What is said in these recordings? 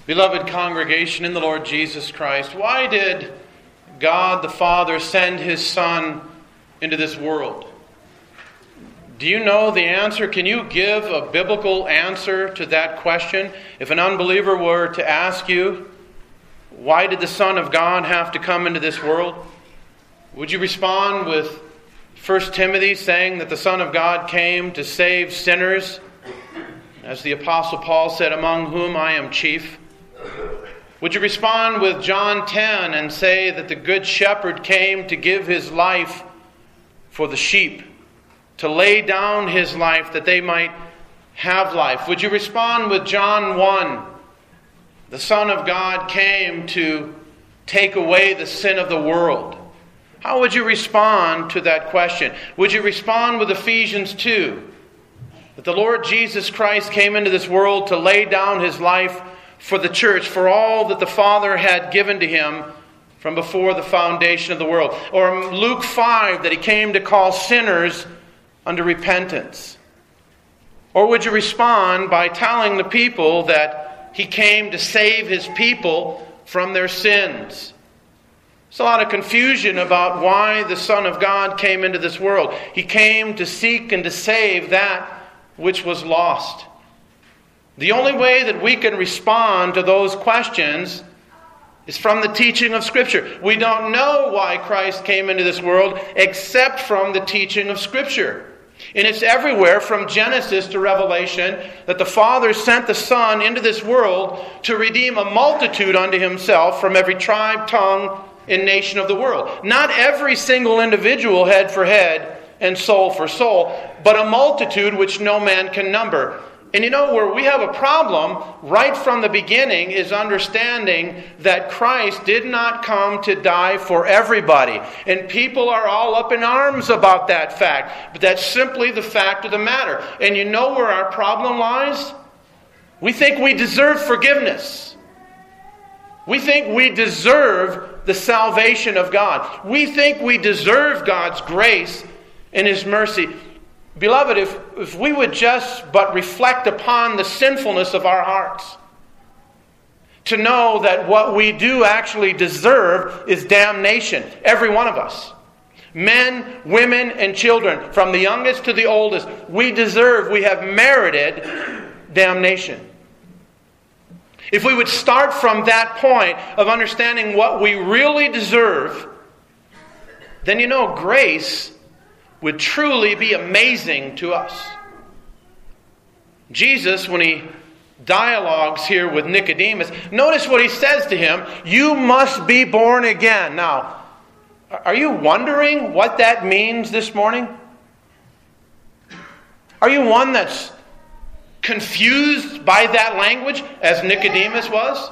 Beloved congregation in the Lord Jesus Christ, why did God the Father send His Son into this world? Do you know the answer? Can you give a biblical answer to that question? If an unbeliever were to ask you, why did the Son of God have to come into this world? Would you respond with 1 Timothy saying that the Son of God came to save sinners? As the Apostle Paul said, among whom I am chief. Would you respond with John 10 and say that the Good Shepherd came to give His life for the sheep, to lay down His life that they might have life? Would you respond with John 1? The Son of God came to take away the sin of the world. How would you respond to that question? Would you respond with Ephesians 2? That the Lord Jesus Christ came into this world to lay down His life for the church, for all that the Father had given to Him from before the foundation of the world. Or Luke 5, that He came to call sinners unto repentance. Or would you respond by telling the people that He came to save His people from their sins? There's a lot of confusion about why the Son of God came into this world. He came to seek and to save that which was lost. The only way that we can respond to those questions is from the teaching of Scripture. We don't know why Christ came into this world except from the teaching of Scripture. And it's everywhere from Genesis to Revelation that the Father sent the Son into this world to redeem a multitude unto Himself from every tribe, tongue, and nation of the world. Not every single individual head for head and soul for soul, but a multitude which no man can number. And you know, where we have a problem right from the beginning is understanding that Christ did not come to die for everybody. And people are all up in arms about that fact. But that's simply the fact of the matter. And you know where our problem lies? We think we deserve forgiveness. We think we deserve the salvation of God. We think we deserve God's grace and His mercy. Beloved, if we would just but reflect upon the sinfulness of our hearts, to know that what we do actually deserve is damnation, every one of us. Men, women, and children, from the youngest to the oldest, we have merited damnation. If we would start from that point of understanding what we really deserve, then you know grace would truly be amazing to us. Jesus, when He dialogues here with Nicodemus, notice what He says to him: you must be born again. Now, are you wondering what that means this morning? Are you one that's confused by that language, as Nicodemus was?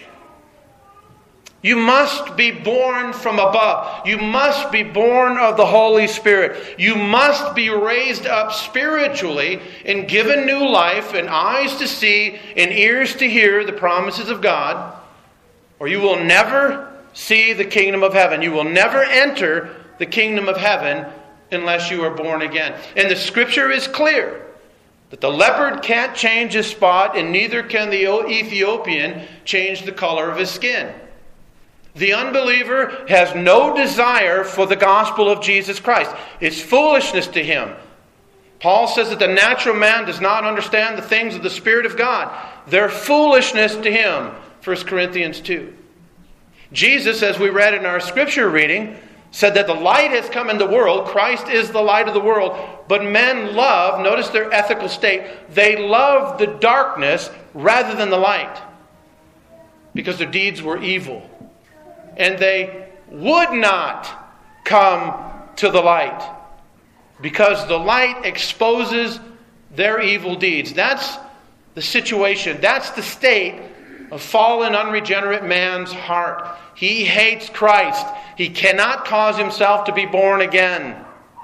You must be born from above. You must be born of the Holy Spirit. You must be raised up spiritually and given new life and eyes to see and ears to hear the promises of God, or you will never see the kingdom of heaven. You will never enter the kingdom of heaven unless you are born again. And the Scripture is clear that the leopard can't change his spot, and neither can the Ethiopian change the color of his skin. The unbeliever has no desire for the gospel of Jesus Christ. It's foolishness to him. Paul says that the natural man does not understand the things of the Spirit of God. They're foolishness to him. 1 Corinthians 2. Jesus, as we read in our scripture reading, said that the light has come in the world. Christ is the light of the world. But men love, notice their ethical state, they love the darkness rather than the light, because their deeds were evil. And they would not come to the light, because the light exposes their evil deeds. That's the situation. That's the state of fallen, unregenerate man's heart. He hates Christ. He cannot cause himself to be born again.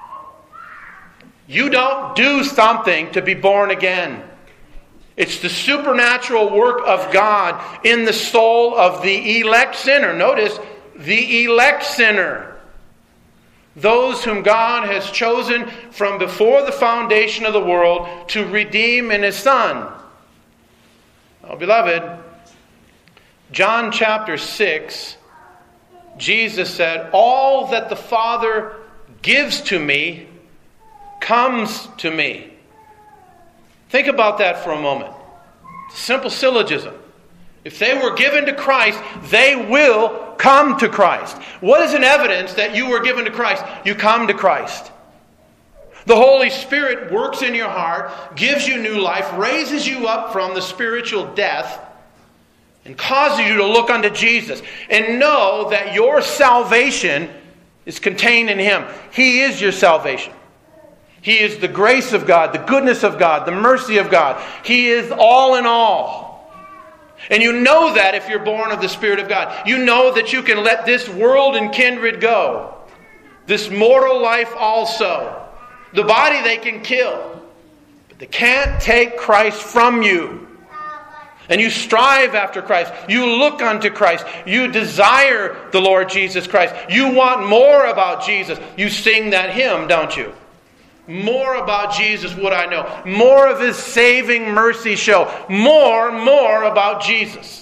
You don't do something to be born again. It's the supernatural work of God in the soul of the elect sinner. Notice, the elect sinner. Those whom God has chosen from before the foundation of the world to redeem in His Son. Oh, beloved, John chapter 6, Jesus said, "All that the Father gives to me comes to me." Think about that for a moment. It's a simple syllogism. If they were given to Christ, they will come to Christ. What is an evidence that you were given to Christ? You come to Christ. The Holy Spirit works in your heart, gives you new life, raises you up from the spiritual death, and causes you to look unto Jesus and know that your salvation is contained in Him. He is your salvation. He is the grace of God, the goodness of God, the mercy of God. He is all in all. And you know that if you're born of the Spirit of God. You know that you can let this world and kindred go. This mortal life also. The body they can kill. But they can't take Christ from you. And you strive after Christ. You look unto Christ. You desire the Lord Jesus Christ. You want more about Jesus. You sing that hymn, don't you? More about Jesus would I know. More of His saving mercy show. More about Jesus.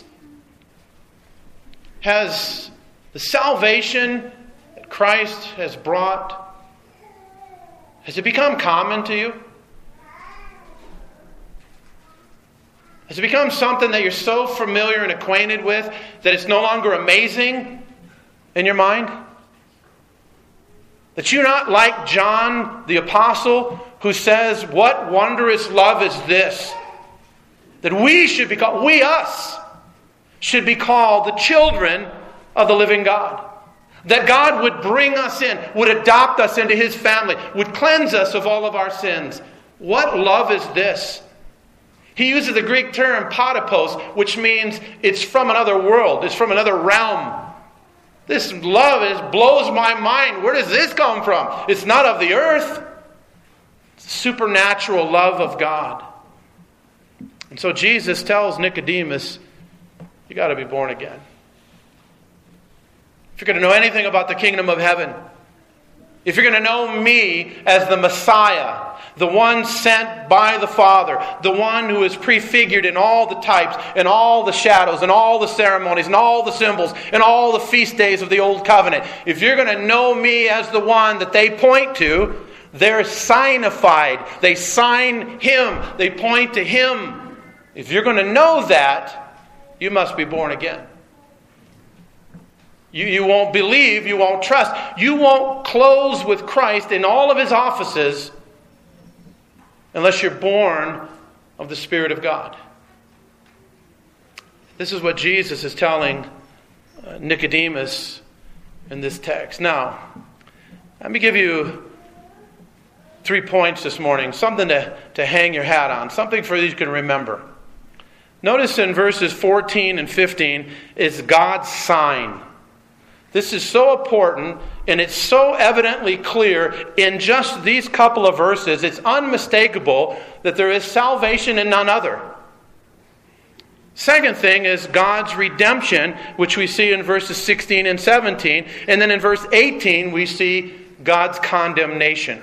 Has the salvation that Christ has brought, has it become common to you? Has it become something that you're so familiar and acquainted with that it's no longer amazing in your mind? That you're not like John the Apostle who says, "What wondrous love is this? That we should be called, us, should be called the children of the living God. That God would bring us in, would adopt us into His family, would cleanse us of all of our sins. What love is this?" He uses the Greek term patapos, which means it's from another world. It's from another realm. This love blows my mind. Where does this come from? It's not of the earth. It's the supernatural love of God. And so Jesus tells Nicodemus, you got to be born again. If you're going to know anything about the kingdom of heaven, if you're going to know me as the Messiah, the one sent by the Father, the one who is prefigured in all the types and all the shadows and all the ceremonies and all the symbols and all the feast days of the Old Covenant, if you're going to know me as the one that they point to, they're signified. They sign Him. They point to Him. If you're going to know that, you must be born again. You won't believe, you won't trust, you won't close with Christ in all of His offices unless you're born of the Spirit of God. This is what Jesus is telling Nicodemus in this text. Now, let me give you 3 points this morning, something to hang your hat on, something for you can remember. Notice in verses 14 and 15 is God's sign. This is so important, and it's so evidently clear in just these couple of verses. It's unmistakable that there is salvation in none other. Second thing is God's redemption, which we see in verses 16 and 17. And then in verse 18, we see God's condemnation.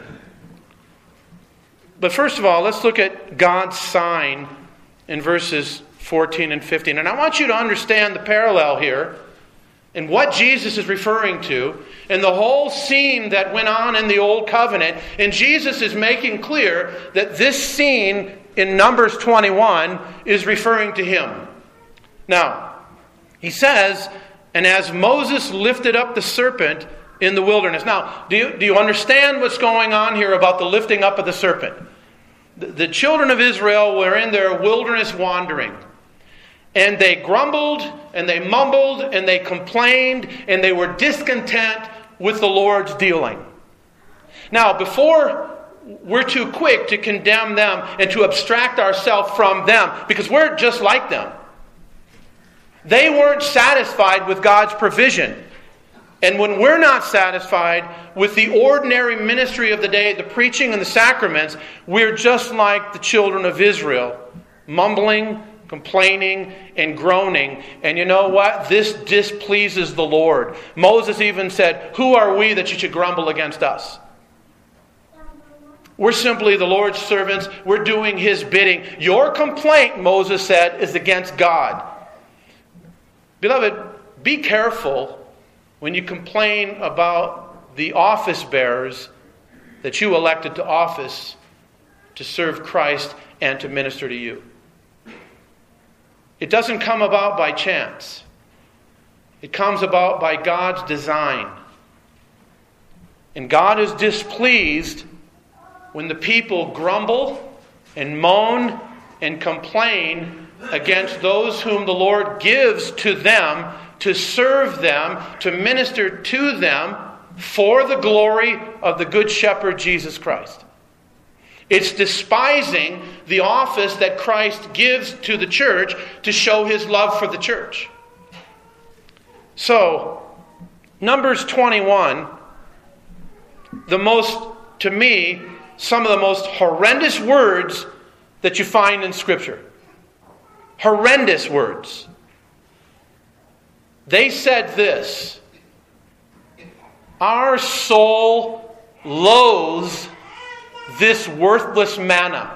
But first of all, let's look at God's sign in verses 14 and 15. And I want you to understand the parallel here and what Jesus is referring to, and the whole scene that went on in the Old Covenant. And Jesus is making clear that this scene in Numbers 21 is referring to Him. Now, He says, and as Moses lifted up the serpent in the wilderness. Now, do you understand what's going on here about the lifting up of the serpent? The children of Israel were in their wilderness wandering. And they grumbled, and they mumbled, and they complained, and they were discontent with the Lord's dealing. Now, before we're too quick to condemn them and to abstract ourselves from them, because we're just like them. They weren't satisfied with God's provision. And when we're not satisfied with the ordinary ministry of the day, the preaching and the sacraments, we're just like the children of Israel, mumbling, complaining, and groaning. And you know what? This displeases the Lord. Moses even said, "Who are we that you should grumble against us?" We're simply the Lord's servants. We're doing His bidding. Your complaint, Moses said, is against God. Beloved, be careful when you complain about the office bearers that you elected to office to serve Christ and to minister to you. It doesn't come about by chance. It comes about by God's design. And God is displeased when the people grumble and moan and complain against those whom the Lord gives to them to serve them, to minister to them for the glory of the Good Shepherd Jesus Christ. It's despising the office that Christ gives to the church to show His love for the church. So, Numbers 21, to me, some of the most horrendous words that you find in Scripture. Horrendous words. They said this: our soul loathes this worthless manna.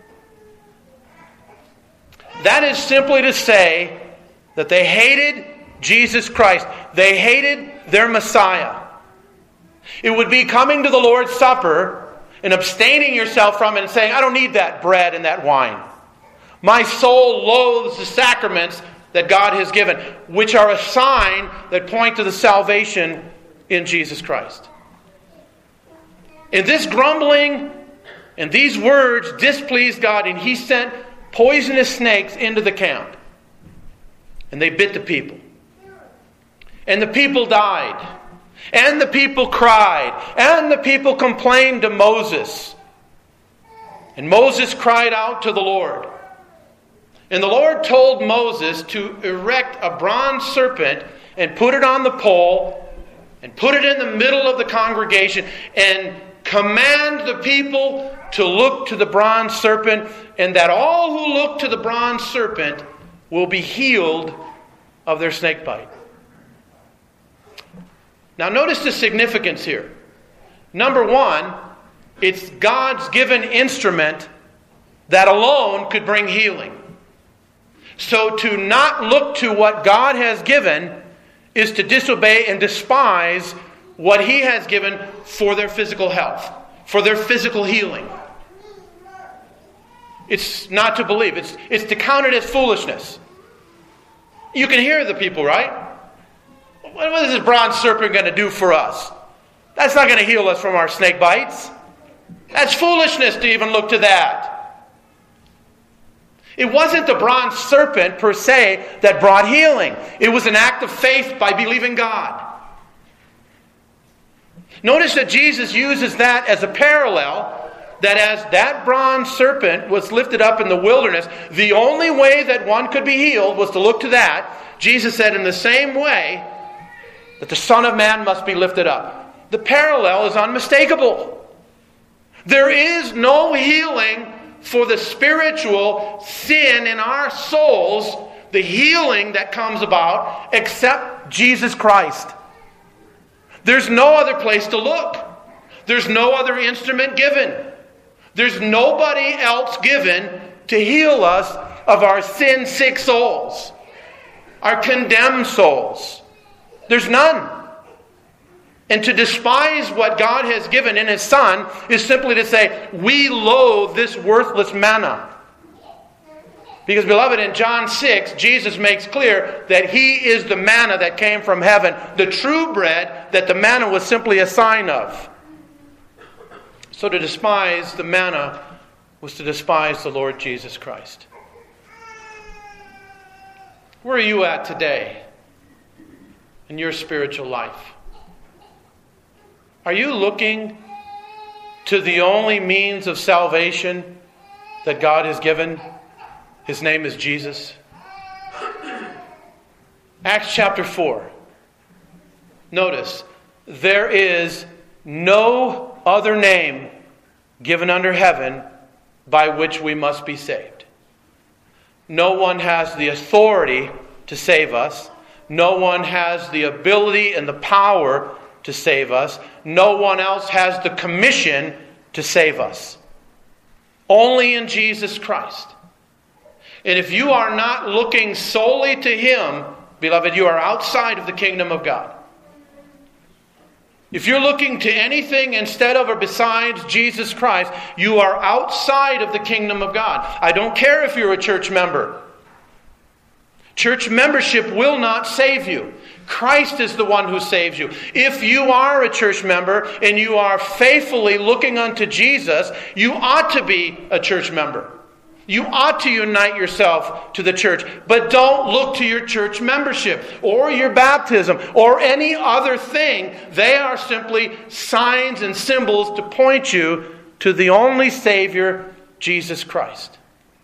That is simply to say that they hated Jesus Christ. They hated their Messiah. It would be coming to the Lord's Supper and abstaining yourself from it and saying, I don't need that bread and that wine. My soul loathes the sacraments that God has given, which are a sign that point to the salvation in Jesus Christ. And this grumbling and these words displeased God, and He sent poisonous snakes into the camp. And they bit the people. And the people died. And the people cried. And the people complained to Moses. And Moses cried out to the Lord. And the Lord told Moses to erect a bronze serpent and put it on the pole and put it in the middle of the congregation and command the people to look to the bronze serpent, and that all who look to the bronze serpent will be healed of their snake bite. Now notice the significance here. Number one, it's God's given instrument that alone could bring healing. So to not look to what God has given is to disobey and despise what He has given for their physical health, for their physical healing. It's not to believe. It's to count it as foolishness. You can hear the people, right? What is this bronze serpent going to do for us? That's not going to heal us from our snake bites. That's foolishness to even look to that. It wasn't the bronze serpent per se that brought healing. It was an act of faith by believing God. Notice that Jesus uses that as a parallel, that as that bronze serpent was lifted up in the wilderness, the only way that one could be healed was to look to that. Jesus said in the same way that the Son of Man must be lifted up. The parallel is unmistakable. There is no healing for the spiritual sin in our souls, the healing that comes about, except Jesus Christ. There's no other place to look. There's no other instrument given. There's nobody else given to heal us of our sin-sick souls, our condemned souls. There's none. And to despise what God has given in His Son is simply to say, we loathe this worthless manna. Because, beloved, in John 6, Jesus makes clear that He is the manna that came from heaven, the true bread that the manna was simply a sign of. So to despise the manna was to despise the Lord Jesus Christ. Where are you at today in your spiritual life? Are you looking to the only means of salvation that God has given? His name is Jesus. Acts chapter 4. Notice, there is no other name given under heaven by which we must be saved. No one has the authority to save us. No one has the ability and the power to save us. No one else has the commission to save us. Only in Jesus Christ. And if you are not looking solely to Him beloved, you are outside of the kingdom of God. If you're looking to anything instead of or besides Jesus Christ, you are outside of the kingdom of God. I don't care if you're a church member. Church membership will not save you. Christ is the one who saves you. If you are a church member and you are faithfully looking unto Jesus, you ought to be a church member. You ought to unite yourself to the church. But don't look to your church membership or your baptism or any other thing. They are simply signs and symbols to point you to the only Savior, Jesus Christ.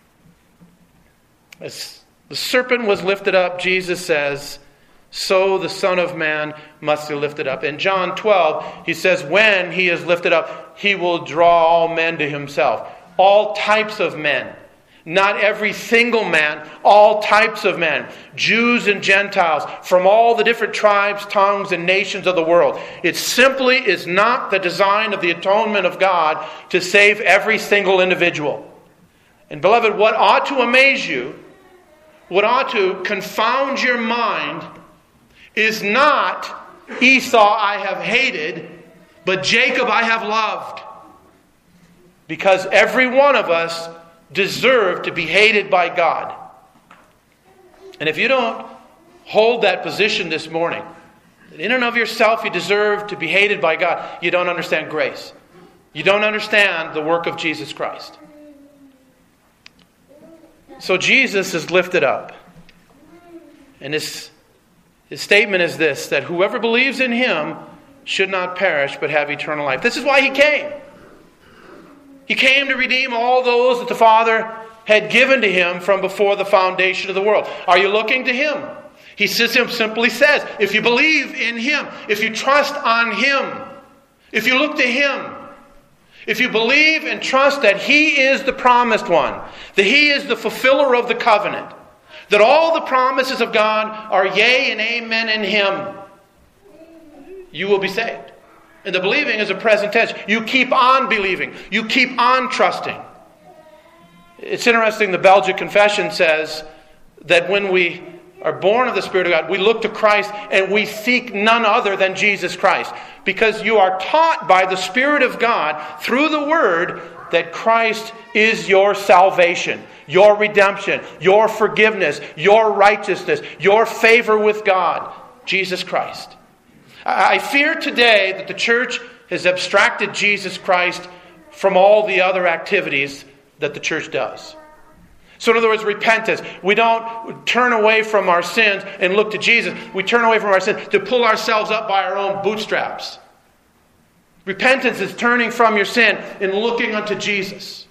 As the serpent was lifted up, Jesus says, so the Son of Man must be lifted up. In John 12, he says, when he is lifted up, he will draw all men to himself. All types of men. Not every single man, all types of men. Jews and Gentiles from all the different tribes, tongues, and nations of the world. It simply is not the design of the atonement of God to save every single individual. And beloved, what ought to amaze you, what ought to confound your mind, is not Esau I have hated, but Jacob I have loved. Because every one of us deserve to be hated by God. And if you don't hold that position this morning, that in and of yourself you deserve to be hated by God, you don't understand grace. You don't understand the work of Jesus Christ. So Jesus is lifted up. And his statement is this, that whoever believes in him should not perish but have eternal life. This is why he came. He came to redeem all those that the Father had given to him from before the foundation of the world. Are you looking to him? He simply says, if you believe in him, if you trust on him, if you look to him, if you believe and trust that he is the promised one, that he is the fulfiller of the covenant, that all the promises of God are yea and amen in him, you will be saved. And the believing is a present tense. You keep on believing. You keep on trusting. It's interesting, the Belgic Confession says that when we are born of the Spirit of God, we look to Christ and we seek none other than Jesus Christ. Because you are taught by the Spirit of God through the Word that Christ is your salvation, your redemption, your forgiveness, your righteousness, your favor with God, Jesus Christ. I fear today that the church has abstracted Jesus Christ from all the other activities that the church does. So in other words, repentance. We don't turn away from our sins and look to Jesus. We turn away from our sins to pull ourselves up by our own bootstraps. Repentance is turning from your sin and looking unto Jesus.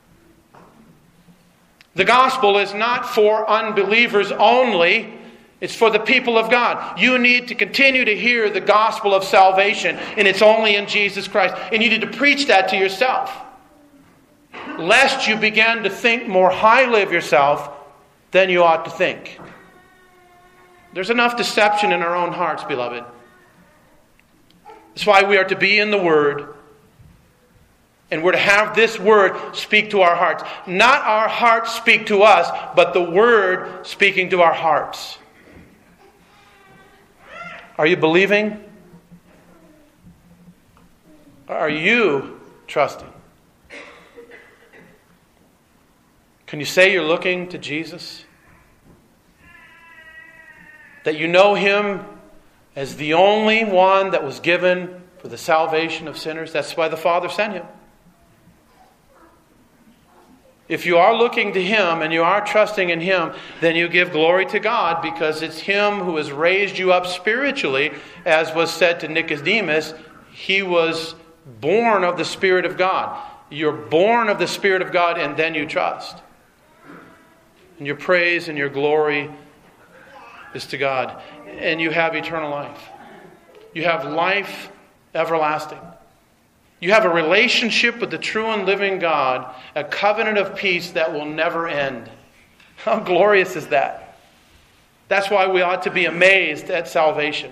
The gospel is not for unbelievers only. It's for the people of God. You need to continue to hear the gospel of salvation, and it's only in Jesus Christ. And you need to preach that to yourself, lest you begin to think more highly of yourself than you ought to think. There's enough deception in our own hearts, beloved. That's why we are to be in the Word, and we're to have this Word speak to our hearts. Not our hearts speak to us, but the Word speaking to our hearts. Are you believing? Are you trusting? Can you say you're looking to Jesus? That you know him as the only one that was given for the salvation of sinners? That's why the Father sent him. If you are looking to him and you are trusting in him, then you give glory to God, because it's him who has raised you up spiritually. As was said to Nicodemus, he was born of the Spirit of God. You're born of the Spirit of God, and then you trust. And your praise and your glory is to God. And you have eternal life. You have life everlasting. You have a relationship with the true and living God, a covenant of peace that will never end. How glorious is that? That's why we ought to be amazed at salvation.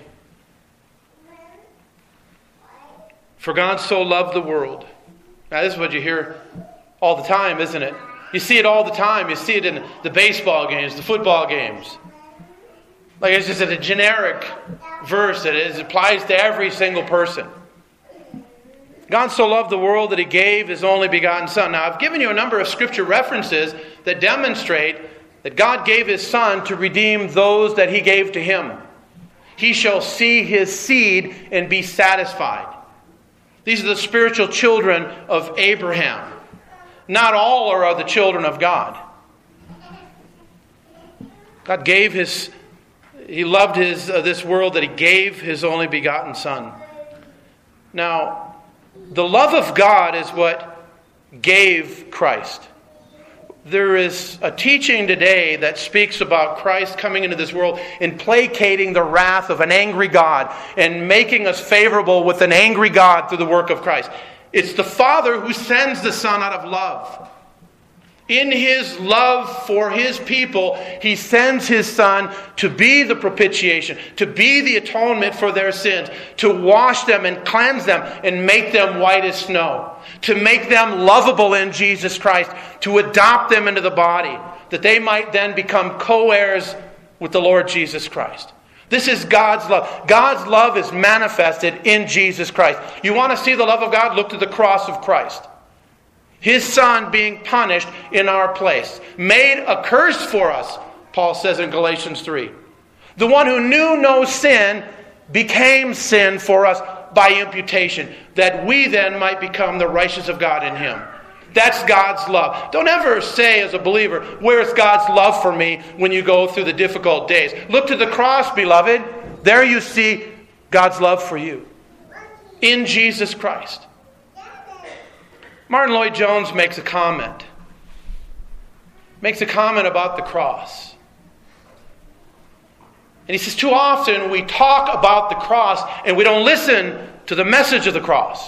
For God so loved the world. Now, this is what you hear all the time, isn't it? You see it all the time. You see it in the baseball games, the football games. Like it's just a generic verse that applies to every single person. God so loved the world that He gave His only begotten Son. Now, I've given you a number of scripture references that demonstrate that God gave His Son to redeem those that He gave to Him. He shall see His seed and be satisfied. These are the spiritual children of Abraham. Not all are the children of God. God gave He loved this world that He gave His only begotten Son. Now, the love of God is what gave Christ. There is a teaching today that speaks about Christ coming into this world and placating the wrath of an angry God and making us favorable with an angry God through the work of Christ. It's the Father who sends the Son out of love. In His love for His people, He sends His Son to be the propitiation, to be the atonement for their sins, to wash them and cleanse them and make them white as snow, to make them lovable in Jesus Christ, to adopt them into the body, that they might then become co-heirs with the Lord Jesus Christ. This is God's love. God's love is manifested in Jesus Christ. You want to see the love of God? Look to the cross of Christ. His Son being punished in our place. Made a curse for us, Paul says in Galatians 3. The one who knew no sin became sin for us by imputation, that we then might become the righteousness of God in Him. That's God's love. Don't ever say as a believer, where's God's love for me when you go through the difficult days? Look to the cross, beloved. There you see God's love for you. In Jesus Christ. Martin Lloyd-Jones makes a comment. Makes a comment about the cross. And he says, too often we talk about the cross and we don't listen to the message of the cross.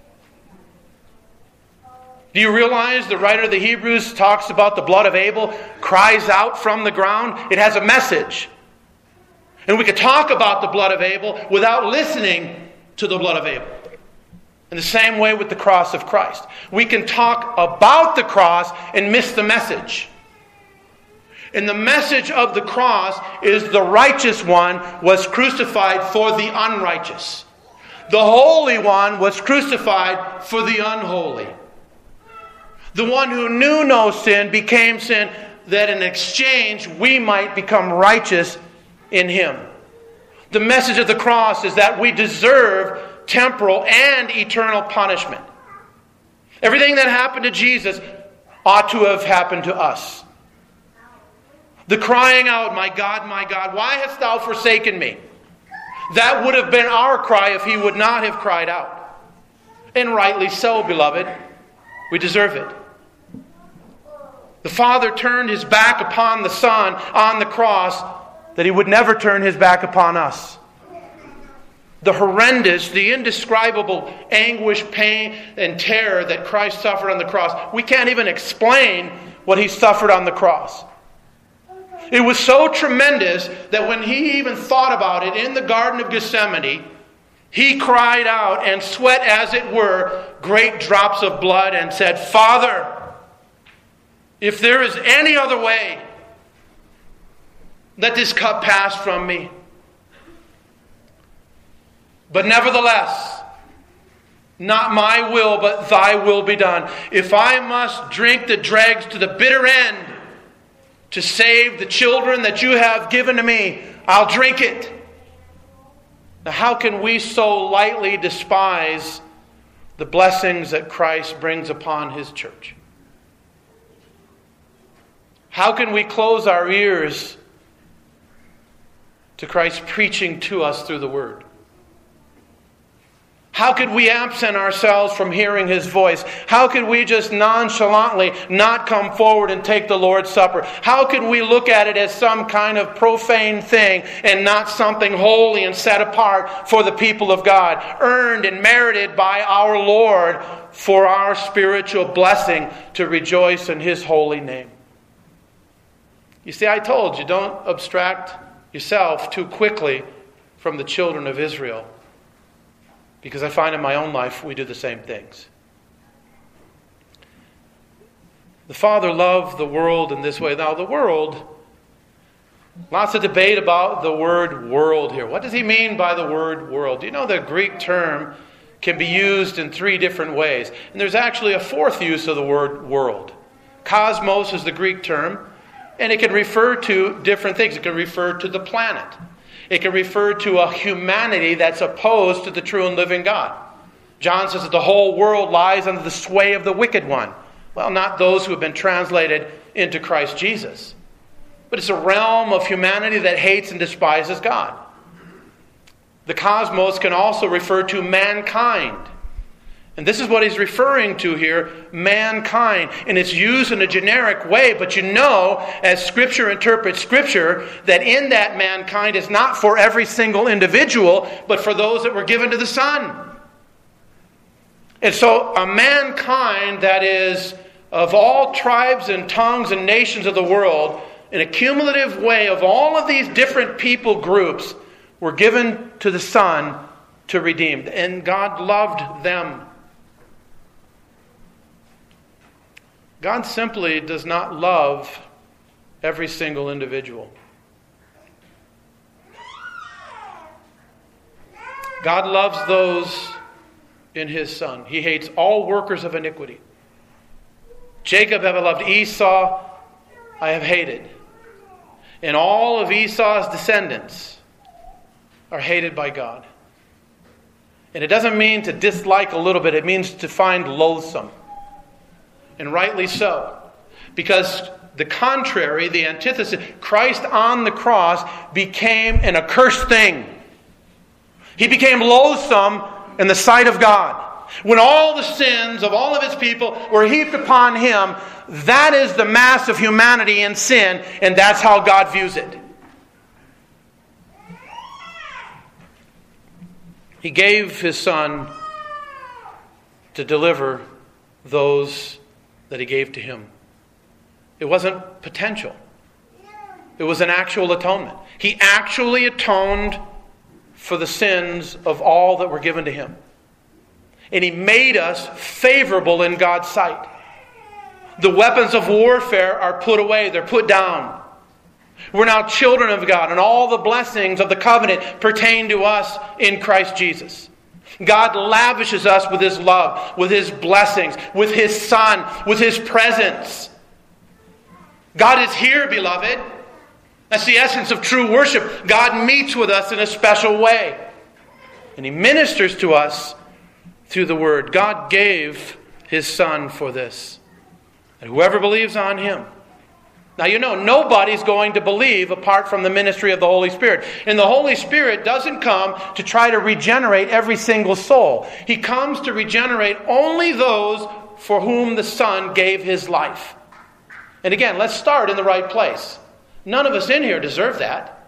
Do you realize the writer of the Hebrews talks about the blood of Abel, cries out from the ground? It has a message. And we could talk about the blood of Abel without listening to the blood of Abel. In the same way with the cross of Christ. We can talk about the cross and miss the message. And the message of the cross is the righteous one was crucified for the unrighteous. The Holy One was crucified for the unholy. The one who knew no sin became sin, that in exchange we might become righteous in Him. The message of the cross is that we deserve temporal and eternal punishment. Everything that happened to Jesus ought to have happened to us. The crying out, my God, why hast thou forsaken me? That would have been our cry if He would not have cried out. And rightly so, beloved. We deserve it. The Father turned His back upon the Son on the cross that He would never turn His back upon us. The horrendous, the indescribable anguish, pain, and terror that Christ suffered on the cross. We can't even explain what He suffered on the cross. It was so tremendous that when He even thought about it in the Garden of Gethsemane, He cried out and sweat, as it were, great drops of blood and said, Father, if there is any other way, let this cup pass from me. But nevertheless, not my will, but thy will be done. If I must drink the dregs to the bitter end to save the children that you have given to me, I'll drink it. Now, how can we so lightly despise the blessings that Christ brings upon His church? How can we close our ears to Christ preaching to us through the Word? How could we absent ourselves from hearing His voice? How could we just nonchalantly not come forward and take the Lord's Supper? How could we look at it as some kind of profane thing and not something holy and set apart for the people of God, earned and merited by our Lord for our spiritual blessing to rejoice in His holy name? You see, I told you, don't abstract yourself too quickly from the children of Israel. Because I find in my own life we do the same things. The Father loved the world in this way. Now the world Lots of debate about the word world here. What does he mean by the word world? Do you know the Greek term can be used in three different ways? And there's actually a fourth use of the word world. Cosmos is the Greek term, and it can refer to different things. It can refer to the planet. It can refer to a humanity that's opposed to the true and living God. John says that the whole world lies under the sway of the wicked one. Well, not those who have been translated into Christ Jesus. But it's a realm of humanity that hates and despises God. The cosmos can also refer to mankind. And this is what he's referring to here, mankind. And it's used in a generic way, but you know, as Scripture interprets Scripture, that in that mankind is not for every single individual, but for those that were given to the Son. And so a mankind that is of all tribes and tongues and nations of the world, in a cumulative way of all of these different people groups, were given to the Son to redeem. And God loved them. God simply does not love every single individual. God loves those in His Son. He hates all workers of iniquity. Jacob have I loved, Esau I have hated. And all of Esau's descendants are hated by God. And it doesn't mean to dislike a little bit. It means to find loathsome. And rightly so. Because the contrary, the antithesis, Christ on the cross became an accursed thing. He became loathsome in the sight of God. When all the sins of all of His people were heaped upon Him, that is the mass of humanity in sin, and that's how God views it. He gave His Son to deliver those that He gave to Him. It wasn't potential. It was an actual atonement. He actually atoned for the sins of all that were given to Him. And He made us favorable in God's sight. The weapons of warfare are put away. They're put down. We're now children of God, and all the blessings of the covenant pertain to us in Christ Jesus. God lavishes us with His love, with His blessings, with His Son, with His presence. God is here, beloved. That's the essence of true worship. God meets with us in a special way. And He ministers to us through the Word. God gave His Son for this. And whoever believes on Him. Now you know, nobody's going to believe apart from the ministry of the Holy Spirit. And the Holy Spirit doesn't come to try to regenerate every single soul. He comes to regenerate only those for whom the Son gave His life. And again, let's start in the right place. None of us in here deserve that.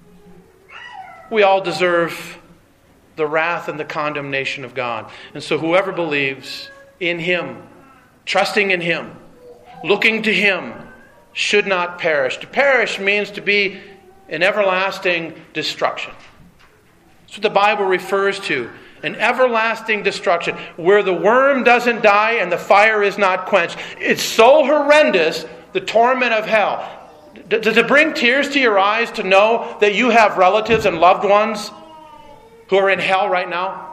We all deserve the wrath and the condemnation of God. And so whoever believes in Him, trusting in Him, looking to Him, should not perish. To perish means to be in everlasting destruction. That's what the Bible refers to. An everlasting destruction, where the worm doesn't die and the fire is not quenched. It's so horrendous, the torment of hell. Does it bring tears to your eyes to know that you have relatives and loved ones who are in hell right now?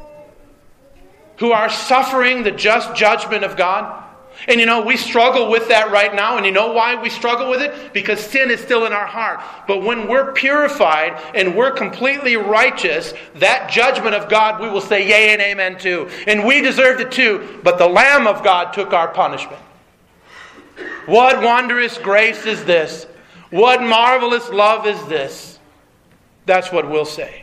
Who are suffering the just judgment of God? And you know, we struggle with that right now. And you know why we struggle with it? Because sin is still in our heart. But when we're purified and we're completely righteous, that judgment of God we will say yea and amen to. And we deserved it too. But the Lamb of God took our punishment. What wondrous grace is this? What marvelous love is this? That's what we'll say.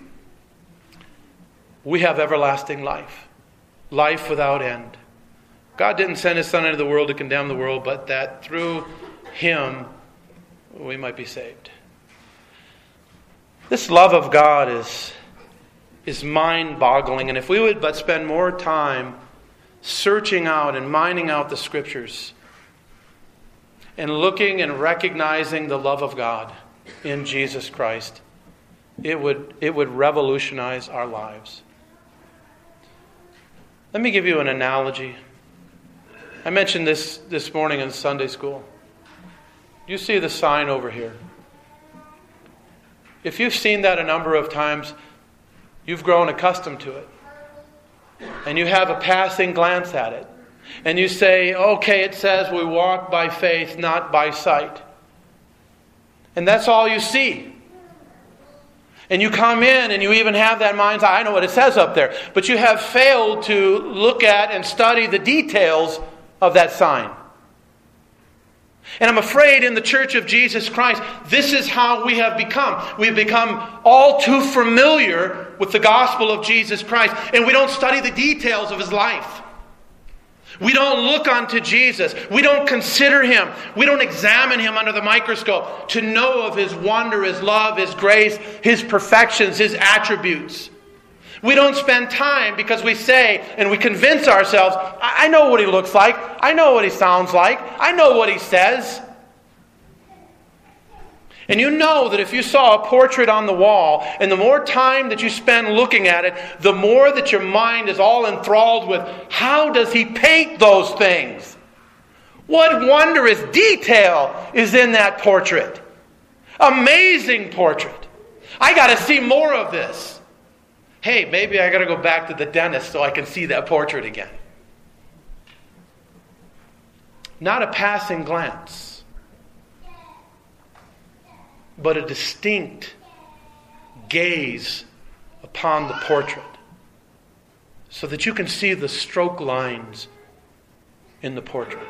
We have everlasting life. Life without end. God didn't send His Son into the world to condemn the world, but that through Him we might be saved. This love of God is mind-boggling. And if we would but spend more time searching out and mining out the Scriptures and looking and recognizing the love of God in Jesus Christ, it would revolutionize our lives. Let me give you an analogy. I mentioned this morning in Sunday school. You see the sign over here. If you've seen that a number of times, you've grown accustomed to it. And you have a passing glance at it. And you say, okay, it says we walk by faith, not by sight. And that's all you see. And you come in and you even have that mind's eye. I know what it says up there. But you have failed to look at and study the details of that sign. And I'm afraid in the Church of Jesus Christ, this is how we have become. We've become all too familiar with the gospel of Jesus Christ. And we don't study the details of His life. We don't look unto Jesus. We don't consider Him. We don't examine Him under the microscope to know of His wonder, His love, His grace, His perfections, His attributes. We don't spend time because we say and we convince ourselves, I know what He looks like. I know what He sounds like. I know what He says. And you know that if you saw a portrait on the wall, and the more time that you spend looking at it, the more that your mind is all enthralled with, how does he paint those things? What wondrous detail is in that portrait? Amazing portrait. I got to see more of this. Hey, maybe I got to go back to the dentist so I can see that portrait again. Not a passing glance, but a distinct gaze upon the portrait so that you can see the stroke lines in the portrait.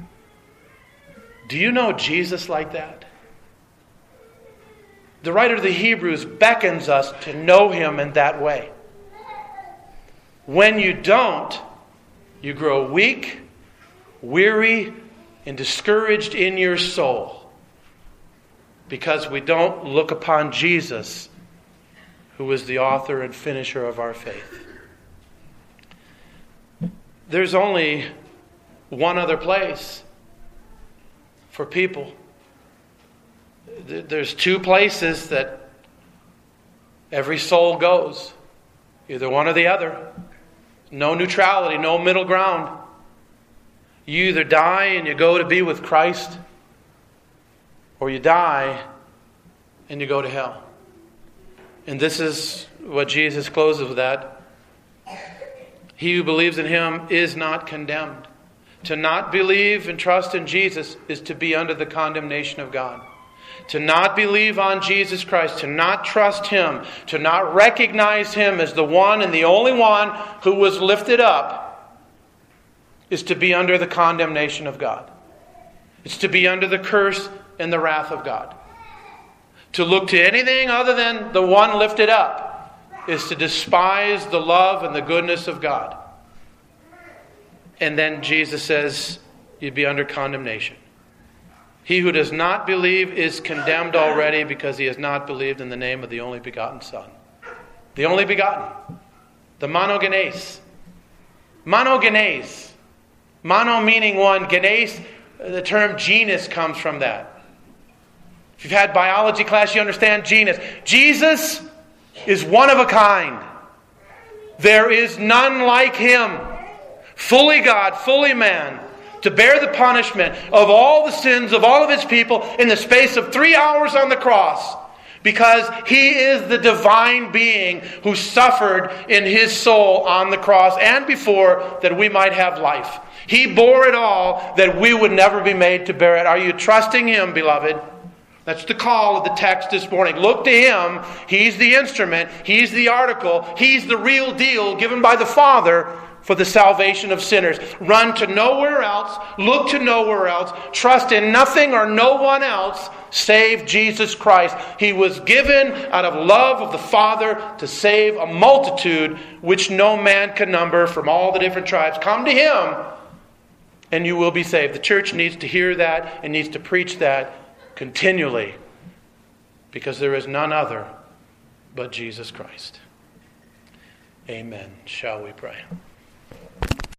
Do you know Jesus like that? The writer of the Hebrews beckons us to know Him in that way. When you don't, you grow weak, weary, and discouraged in your soul. Because we don't look upon Jesus, who is the author and finisher of our faith. There's only one other place for people. There's two places that every soul goes. Either one or the other. No neutrality, no middle ground. You either die and you go to be with Christ, or you die and you go to hell. And this is what Jesus closes with that. He who believes in Him is not condemned. To not believe and trust in Jesus is to be under the condemnation of God. To not believe on Jesus Christ, to not trust Him, to not recognize Him as the one and the only one who was lifted up, is to be under the condemnation of God. It's to be under the curse and the wrath of God. To look to anything other than the one lifted up is to despise the love and the goodness of God. And then Jesus says, you'd be under condemnation. He who does not believe is condemned already because he has not believed in the name of the only begotten Son. The only begotten. The monogenes. Monogenes. Mono meaning one. Genes, the term genus comes from that. If you've had biology class, you understand genus. Jesus is one of a kind. There is none like Him. Fully God, fully man, to bear the punishment of all the sins of all of His people in the space of 3 hours on the cross. Because He is the divine being who suffered in His soul on the cross and before that we might have life. He bore it all that we would never be made to bear it. Are you trusting Him, beloved? That's the call of the text this morning. Look to Him. He's the instrument. He's the article. He's the real deal given by the Father for the salvation of sinners. Run to nowhere else. Look to nowhere else. Trust in nothing or no one else save Jesus Christ. He was given out of love of the Father to save a multitude which no man can number from all the different tribes. Come to Him and you will be saved. The church needs to hear that and needs to preach that continually, because there is none other but Jesus Christ. Amen. Shall we pray?